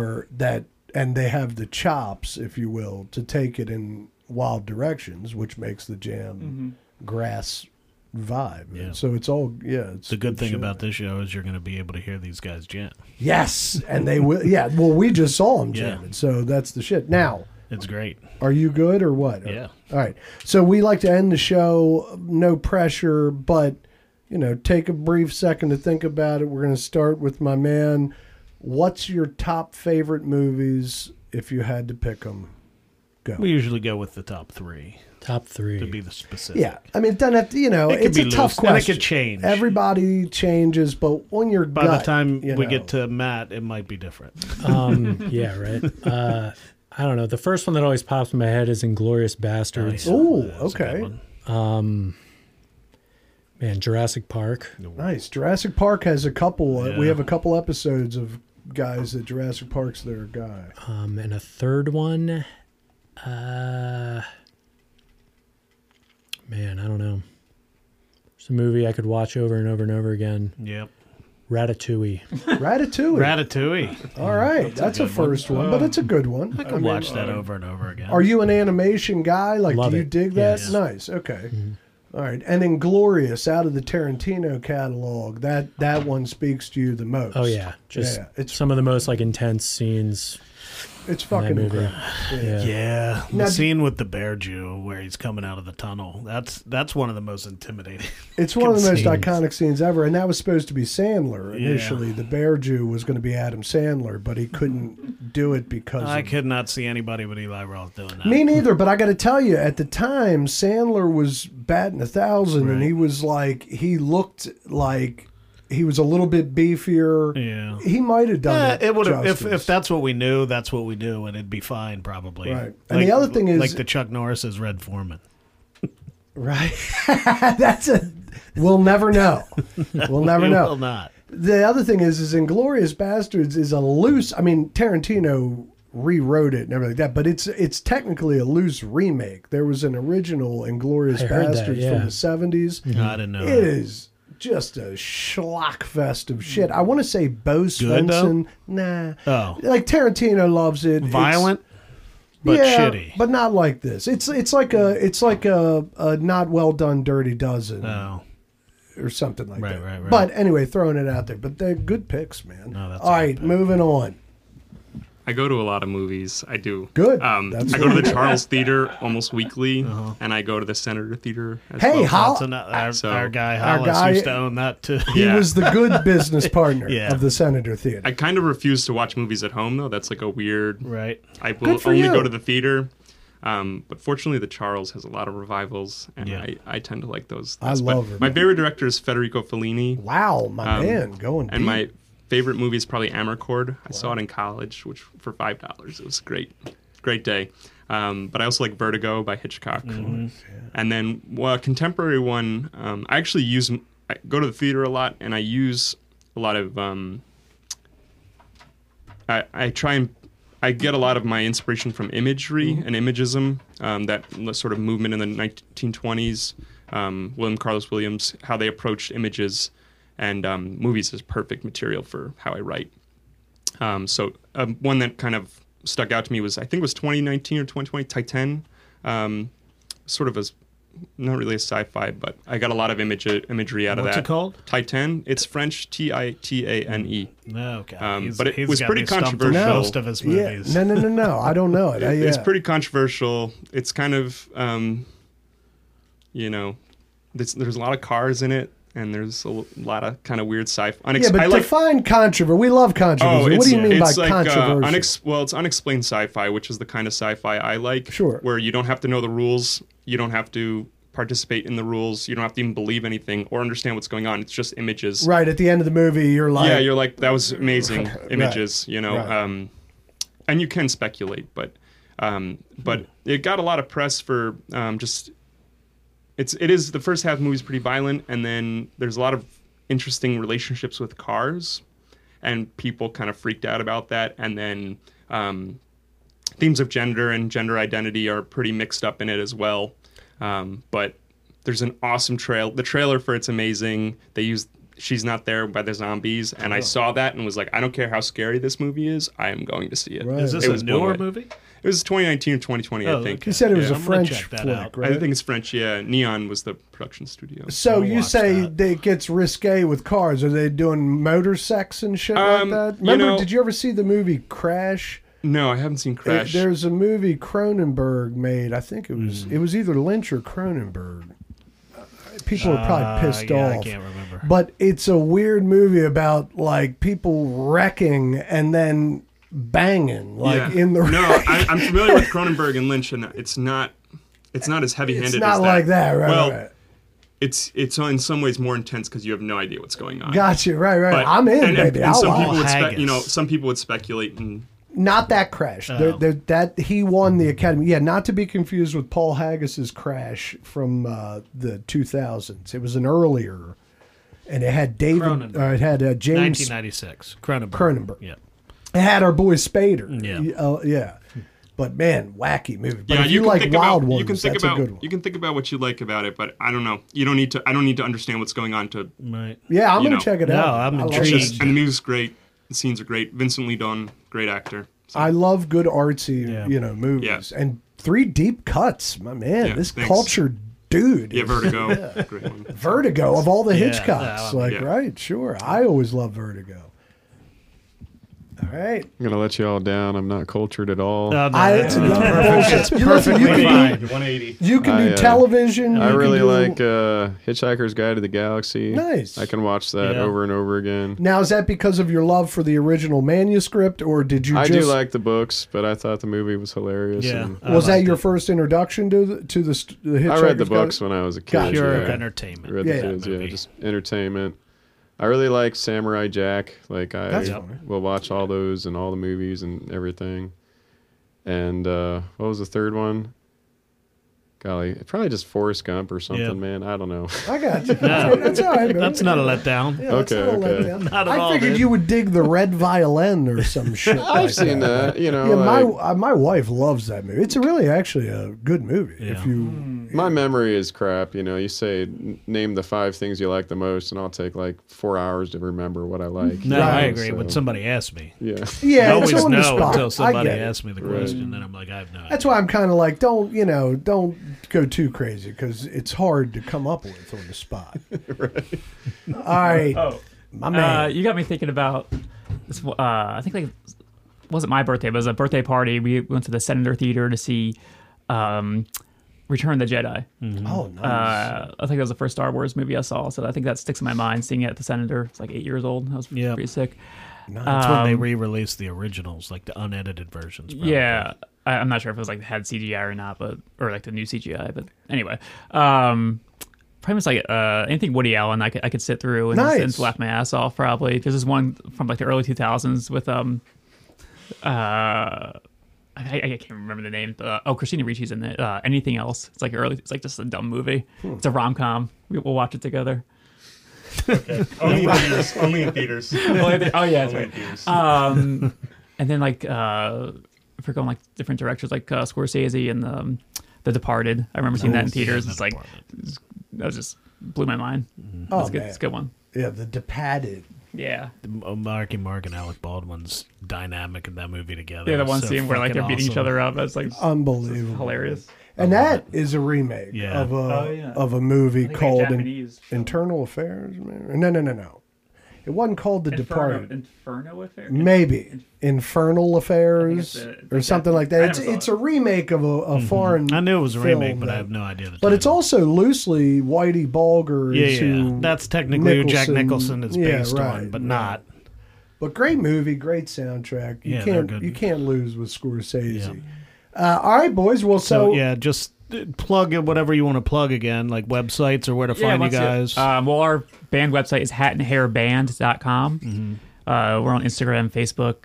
and they have the chops, if you will, to take it in wild directions, which makes the jam grass vibe. Yeah. So it's all it's The good thing shit. about this show is you're going to be able to hear these guys jam. Yes, and they will. Yeah, well, we just saw them Yeah. jamming, so that's the shit. Now, It's great. are you good or what? Yeah. All right. So we like to end the show, no pressure, but you know, take a brief second to think about it. We're going to start with my man. What's your top favorite movies if you had to pick them? Go. We usually go with the top 3 top 3. to be the specific. Yeah, I mean, it doesn't have to, you know, It could it's be a tough loose, and it question. could change. Everybody changes, but when you're By the time we get to Matt, it might be different. Yeah, right. I don't know. The first one that always pops in my head is Inglourious Bastards. Ooh, That's a good okay. one. Man, Jurassic Park. Nice. Jurassic Park has a couple. Yeah. We have a couple episodes of guys that Jurassic Park's their guy. And a third one, man, I don't know. It's a movie I could watch over and over and over again. Yep. Ratatouille. Ratatouille. Ratatouille. All right, that's a first one, but it's a good one. I could watch that over and over again. Are you an animation guy? Like, Love do you it. dig that? Yes. Nice. Okay. All right. And Inglorious, out of the Tarantino catalog, that one speaks to you the most. Oh yeah, just it's some of the most like intense scenes. it's fucking movie. incredible. Yeah. Yeah, Now, the scene with the bear Jew where he's coming out of the tunnel. That's one of the most intimidating. It's one of the most scenes. iconic scenes ever, and that was supposed to be Sandler initially. The Bear Jew was going to be Adam Sandler, but he couldn't do it because I of... could not see anybody but Eli Roth doing that. Me neither, but I got to tell you, at the time, Sandler was batting 1,000, and Right. he was like, he looked like he was a little bit beefier. Yeah. He might have done It would have justice. if that's what we knew, that's what we do, and it'd be fine probably. Right. And the other thing is- like the Chuck Norris as Red Foreman. Right. That's a... We'll never know. We'll never We know. will not. The other thing is Inglourious Bastards is a loose... I mean, Tarantino rewrote it and everything like that, but it's technically a loose remake. There was an original Inglourious I heard that, Bastards yeah. from the 70s. No, I didn't know. It is just a schlock fest of shit. I want to say Bo Good, though? Svensson. Nah. Oh. Like Tarantino loves it. Violent, but yeah, shitty. but not like this. It's like a not well done Dirty Dozen No. or something like Right, that. right, right. But anyway, throwing it out there. But they're good picks, man. No, that's all a right, good pick. moving on. I go to a lot of movies. I do. Good. I That's go to good. the Charles Theater almost weekly, and I go to the Senator Theater as Hey, well. how- That's our, So- our guy Our Hollis guy- used to own that too. He Yeah. was the good business partner Yeah. of the Senator Theater. I kind of refuse to watch movies at home though. That's like a weird. Right. I will Good for only you. go to the theater. But fortunately, the Charles has a lot of revivals, and Yeah. I tend to like those. I But love it. My favorite director is Federico Fellini, Wow, my man, going and deep. my favorite movie is probably Amarcord. I saw it in college, which for $5, it was great day. But I also like Vertigo by Hitchcock, and then a contemporary one. I actually I go to the theater a lot, and I use a lot of. I try and I get a lot of my inspiration from imagery and imagism, that sort of movement in the 1920s. William Carlos Williams, how they approached images, and movies is perfect material for how I write. So one that kind of stuck out to me was, I think it was 2019 or 2020, Titan, sort of not really a sci-fi, but I got a lot of imagery out of that. What's it called? Titan. It's French, Titane. No, okay. But it he's was got pretty me stumped on controversial. most of his yeah, movies. no. I don't know it. It's Yeah. pretty controversial. It's kind of, there's a lot of cars in it, and there's a lot of kind of weird sci-fi. Yeah, but define controversy. We love controversy. What do you mean by it's like, controversy? it's unexplained sci-fi, which is the kind of sci-fi I like. Sure. Where you don't have to know the rules, you don't have to participate in the rules, you don't have to even believe anything or understand what's going on. It's just images. Right at the end of the movie, you're like, Yeah, you're like, that was amazing images, Right. And you can speculate, but it got a lot of press for it is the first half of the movie is pretty violent, and then there's a lot of interesting relationships with cars, and people kind of freaked out about that, and then themes of gender and gender identity are pretty mixed up in it as well. But there's an awesome the trailer for it's amazing. They used She's Not There by the Zombies, and I saw that and was like, I don't care how scary this movie is, I am going to see it. Right. Is this It a was blown newer away. movie? It was 2019 or 2020, Oh, I think. okay. you said it was Yeah. a I'm gonna French check that flick, out. right? I think it's French, yeah. Neon was the production studio. So I'll you watch say that. it gets risque with cars. Are they doing motor sex and shit like that? Remember, did you ever see the movie Crash? No, I haven't seen Crash. There's a movie Cronenberg made. I think it was either Lynch or Cronenberg. People are probably pissed yeah, off. I can't remember. But it's a weird movie about like people wrecking and then banging in the No, I'm familiar with Cronenberg and Lynch, and it's not as heavy-handed It's not as like that, right? Well, right. it's in some ways more intense because you have no idea what's going on. Gotcha, right. But- I'm in, and, baby. And I'll some watch. people would Haggis. some people would speculate and Not that Crash. Oh. That he won the Academy. Yeah, not to be confused with Paul Haggis's Crash from the 2000s. It was an earlier, and it had David. Cronenberg. It had James. 1996. Cronenberg. Cronenberg. Yeah. It had our boy Spader. Yeah. Yeah. But man, wacky movie. But Yeah, if you can like think Wild about, Ones, you can think that's about a good one. you can think about what you like about it, but I don't know. You don't need to. I don't need to understand what's going on to. Right. Yeah, I'm you gonna know. check it No, out. I'm I love intrigued. it. Just, and the music's great. The scenes are great. Vincent Lee Dunn, great actor. So, I love good artsy, Yeah. movies. And 3 deep cuts. My man, Yeah, this thanks. cultured dude. yeah, is- Vertigo, great one. Vertigo of all the Yeah, Hitchcocks. yeah. Like, Yeah. right, sure. I always love Vertigo. All right. I'm gonna let you all down. I'm not cultured at all. No, no, It's no, no. bullshit. Listen, Perfectly you can fine. do, 180. you can do I, television. I you really can do- like Hitchhiker's Guide to the Galaxy. Nice. I can watch that Yeah. over and over again. Now, is that because of your love for the original manuscript, or did you I just... do like the books, but I thought the movie was hilarious. Yeah. and Was that liked your it. first introduction to the Hitchhiker's I read the Guide? books when I was a kid. Gotcha. Pure yeah. entertainment. Read Yeah, the yeah. kids, yeah, Movie. just entertainment. I really like Samurai Jack. Like That's I funny. will watch all those and all the movies and everything. And what was the third one? Golly, probably just Forrest Gump or something, Yeah. man. I don't know. I got you. No. That's all right, man. That's not a letdown. Yeah, that's Okay, not a okay. letdown. Not at I all, figured dude. you would dig the Red Violin or some shit. like I've seen that. You know, Yeah, like, my wife loves that movie. It's really actually a good movie. Yeah. If you my memory is crap. You know, you say name the 5 things you like the most, and I'll take like 4 hours to remember what I like. No, Right. I agree. When So, somebody asks me, yeah. I yeah, it's always on the know spot. until I somebody get it. asks me the question. Then I'm like, I have no idea. That's why I'm kind of like, don't go too crazy because it's hard to come up with on the spot. All right, Oh, my man. you got me thinking about this. I think it wasn't my birthday, but it was a birthday party. We went to the Senator Theater to see Return of the Jedi. Oh, nice. I think that was the first Star Wars movie I saw, so I think that sticks in my mind. Seeing it at the Senator, it's like 8 years old. That was Yeah. pretty sick. That's when they re-released the originals, like the unedited versions. Probably. Yeah, I'm not sure if it was like had CGI or not, or like the new CGI. But anyway, pretty much like anything Woody Allen, I could sit through and, Nice. and laugh my ass off. Probably there's this one from like the early 2000s with I can't remember the name. Christina Ricci's in it. Anything else? It's like just a dumb movie. It's a rom com. We'll watch it together. Only in theaters. Only in theaters. Oh yeah, that's Only in right. theaters. And then like if we're going like different directors, like Scorsese and The Departed. I remember seeing that in theaters. It's like that was just blew my mind. Oh, It's good. man. It's a good one. Yeah, the Departed. Yeah. Marky Mark and Alec Baldwin's dynamic in that movie together. Yeah, the is one so scene where like they're fucking beating each awesome. other up. That's like Unbelievable. hilarious. And that is a remake Yeah. of a Oh, yeah. of a movie I think called Japanese. Internal Affairs. No. It wasn't called The Departed. Inferno Affair? Maybe Infernal it's Affairs a or something like I that. never saw It's it. a remake of a foreign. I knew it was a film remake, but I that- have no idea. The But it's title. also loosely Whitey Bulger. yeah, is yeah. who That's technically who Jack Nicholson- Nicholson is yeah, based right, on, but right. not. But great movie, great soundtrack. Yeah, they're good. You can't lose with Scorsese. All right, boys. Well, So so yeah, just plug whatever you want to plug again, like websites or where to find you guys. Well, our band website is hatandhairband.com. Mm-hmm. We're on Instagram, Facebook.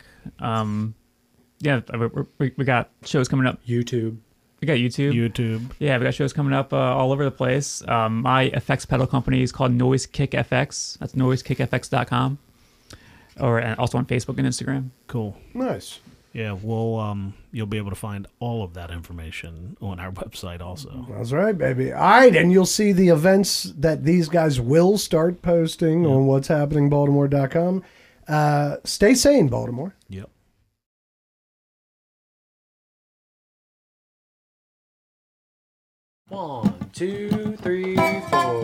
We got shows coming up. YouTube. We got YouTube. YouTube. Yeah, we got shows coming up all over the place. My effects pedal company is called Noise Kick FX. That's noisekickfx.com. And also on Facebook and Instagram. Cool. nice. Yeah, you'll be able to find all of that information on our website also. That's right, baby. All right, and you'll see the events that these guys will start posting on what's happening Baltimore.com. Stay sane, Baltimore. Yep. One, two, three, four.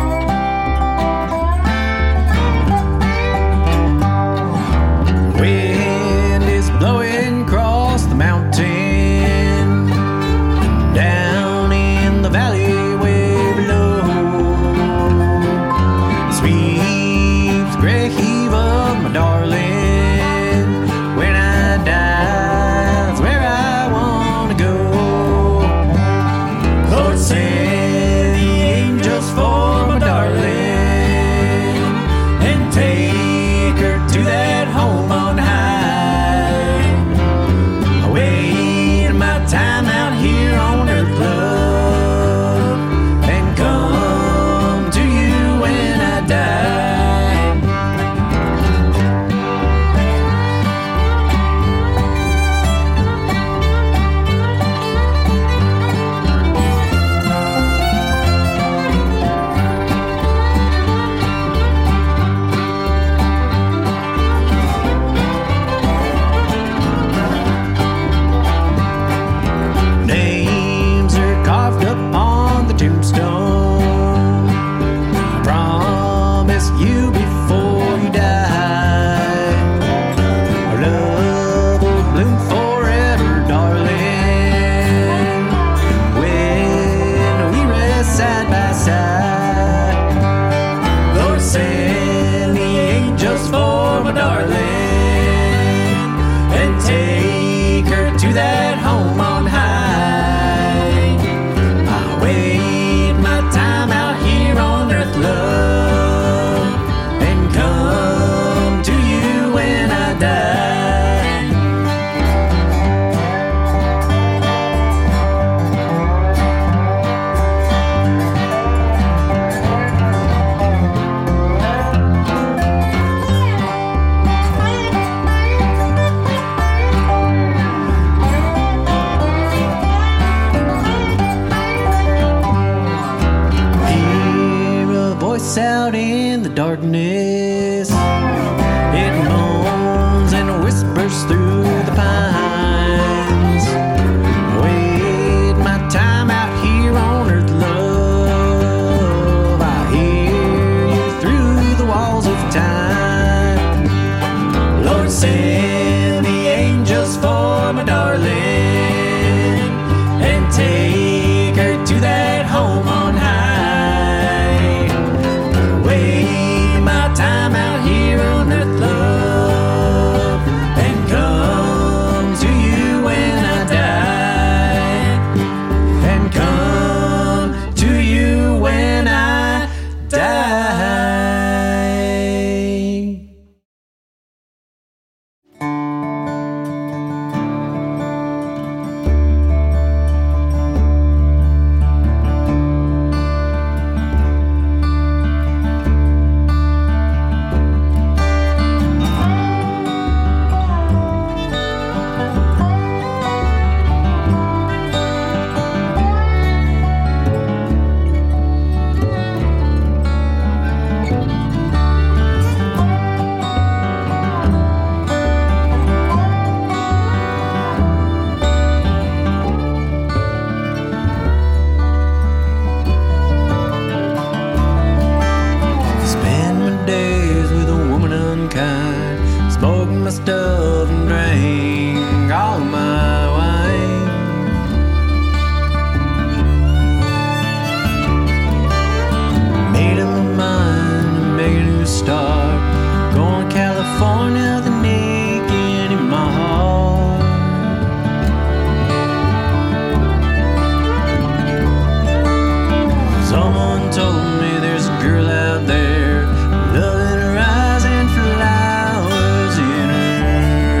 Wind is blowing across the mountain, down in the valley way below. Sweeps the gray heave of my darling. When I die, that's where I wanna go. Lord, send the angels earth love and come to you when I die. Out in the darkness, it moans and whispers through the pines. Wait my time out here on earth, love. I hear you through the walls of time. Lord, send the angels for my darling and take her to that home on high. Time out here on earth, love, and come to you when I die, and come to you when I die. Stuff and drank all my wine. Made up my mind to make a new start. Going to California, the naked in my heart. Someone told me there's a girl out there, loving her eyes and flowers in her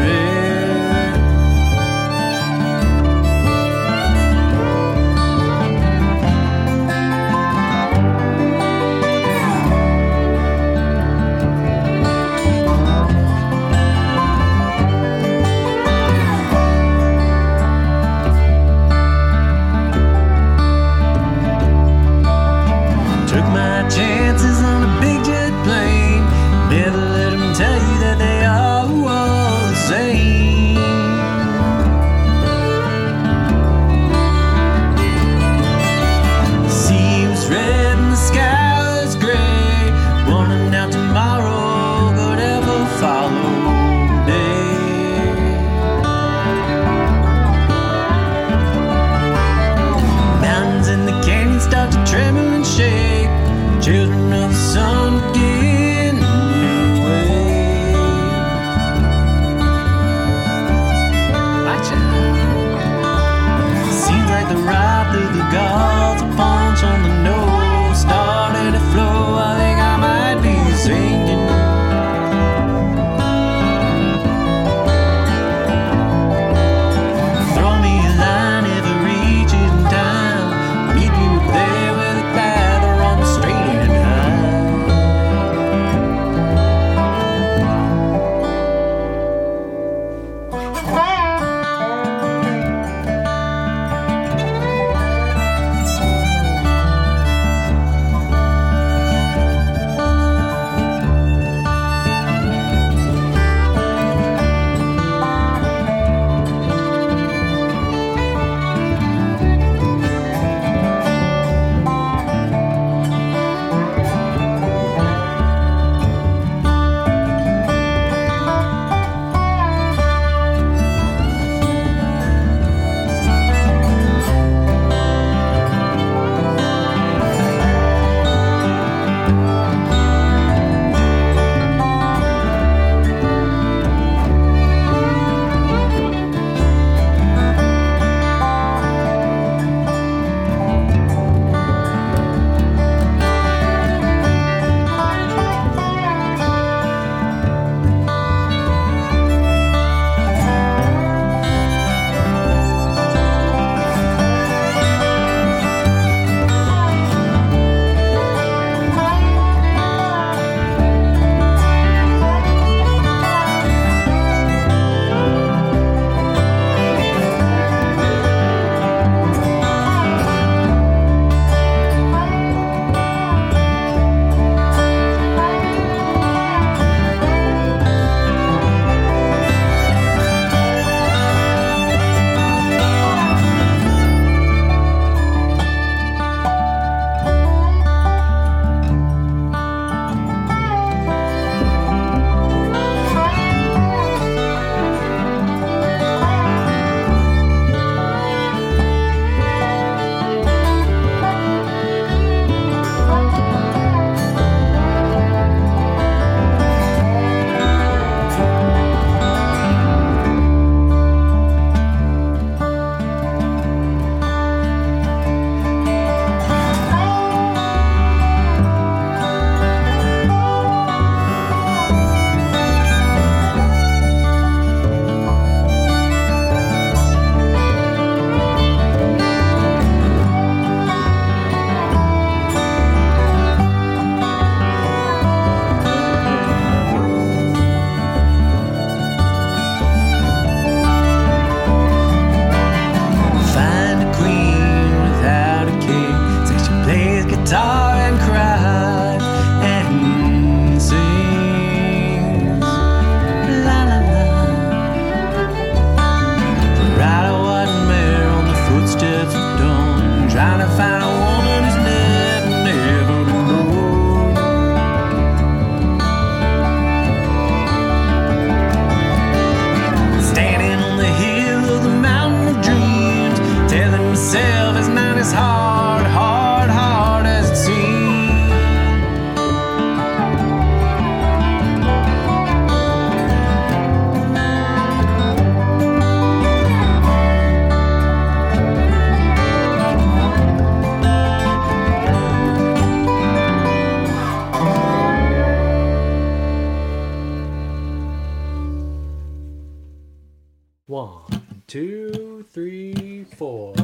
1, 2, 3, 4.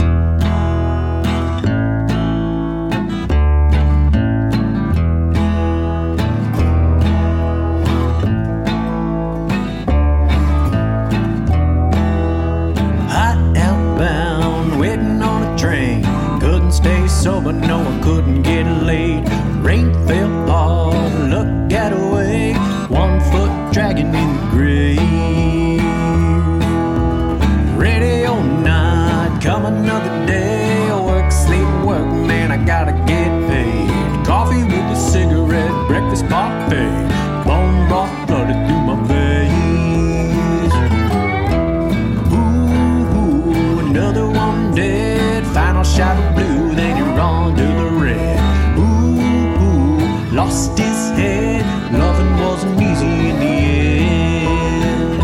Stay sober, no, I couldn't get laid. Rain fell hard, luck got away. 1 foot dragging in the grave. Radio night, come another day. Work, sleep, work, man, I gotta get paid. Coffee with a cigarette, breakfast parfait. Bone broth flooded through my veins. Ooh, another one dead. Final shot of blue. On to the red. Ooh, lost his head. Loving wasn't easy in the end.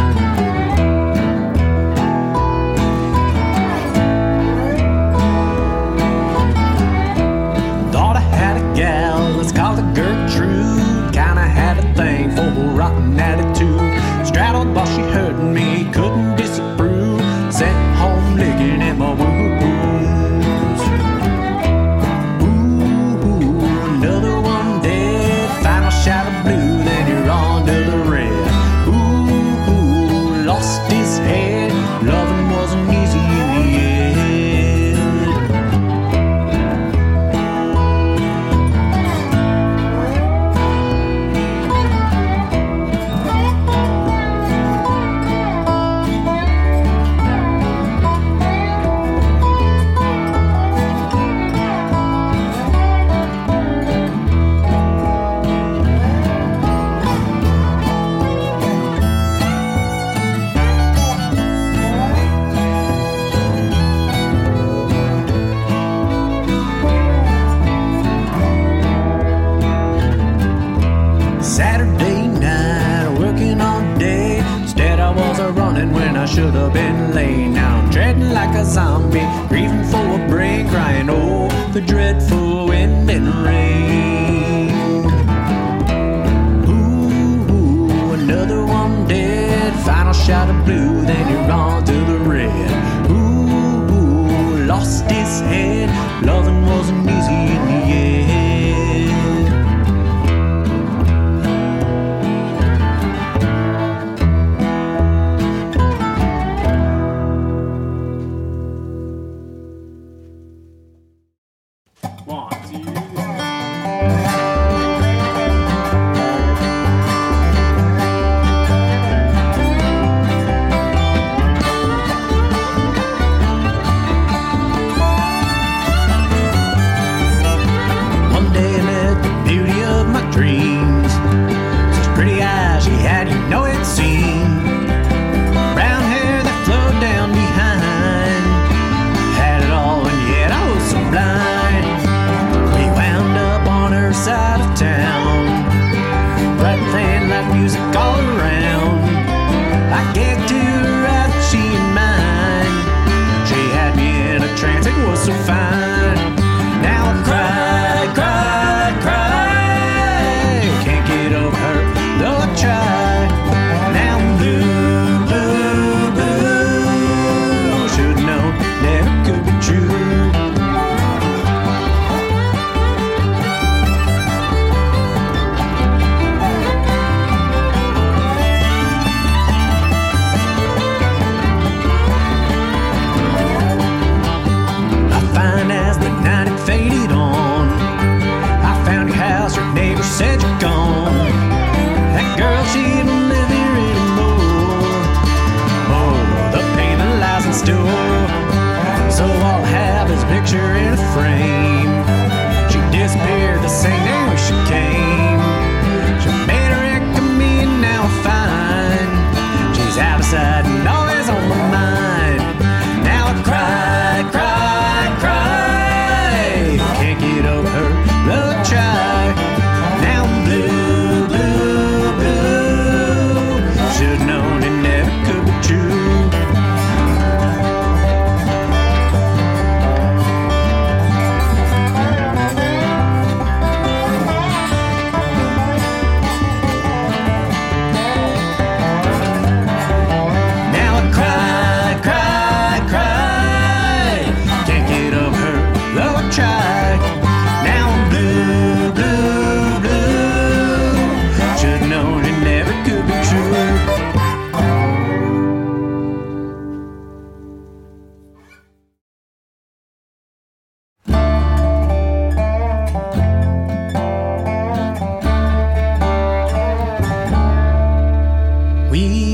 Thought I had a gal, let's call her Gertrude. Kinda had a thing for a rotten attitude. Straddled while she hurt me, couldn't disapprove. Sent home licking at my wounds. Shot of blue, then you're on to the red. Ooh, lost his head. Loving wasn't easy in the should have been late. Now I'm treading like a zombie, grieving for a brain, crying, oh, the dreadful wind and rain. Ooh, another one dead. Final shot of blue, then you're on to the red. Ooh, lost his head. Loving wasn't easy in the end. Find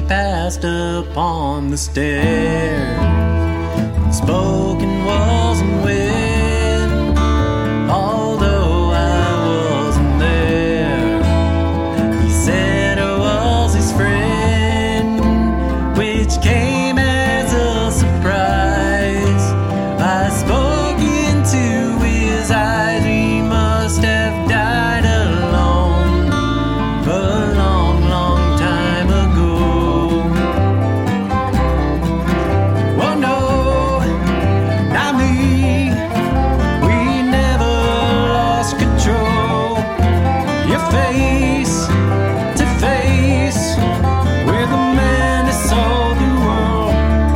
passed upon the stairs. Spoken wasn't when, although I wasn't there. He said I was his friend, which came as a surprise. I spoke into his eyes. He must have died alone a long, long time ago. Oh no, not me. We never lost control. You're face to face with a man who sold the world.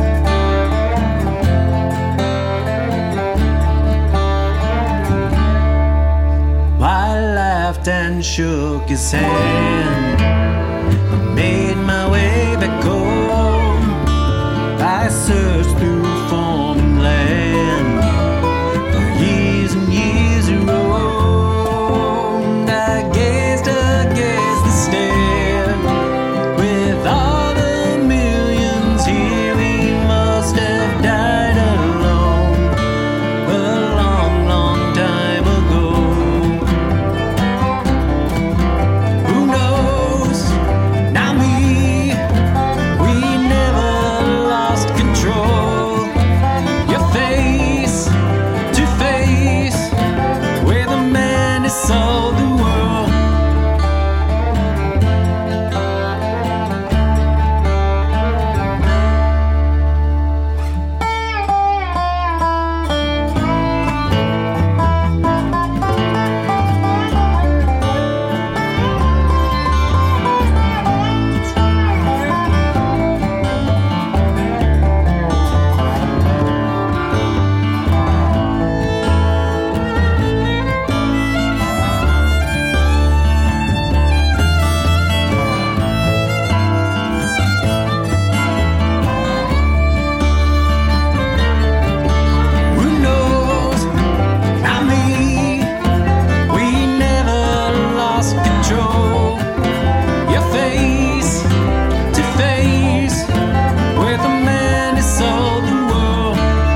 I laughed and shook his hand. I made my way back home. I searched through foreign land. For years and years I roamed. I gazed against the stare. With all the millions here, he must have died alone a long, long time ago. Who knows? Not me. We never lost control. You're face to face with a man who sold the world. Who knows? Not me. We never lost control. You're face to face with a man who sold the world.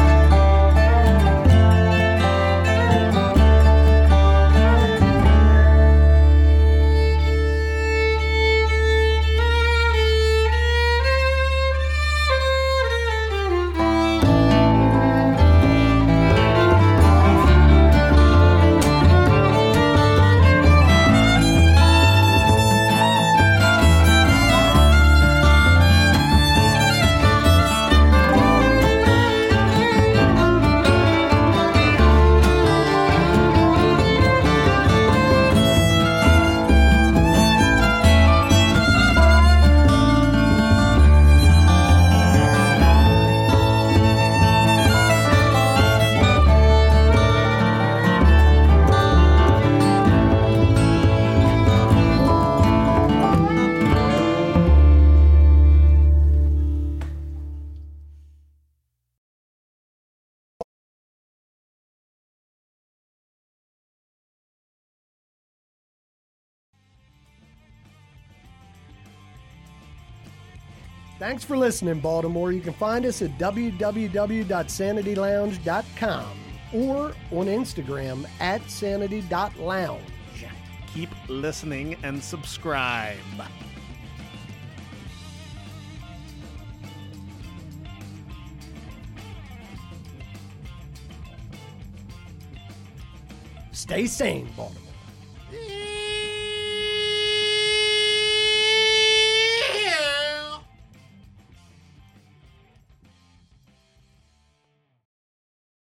Thanks for listening, Baltimore. You can find us at www.sanitylounge.com or on Instagram at sanity.lounge. Keep listening and subscribe. Stay sane, Baltimore.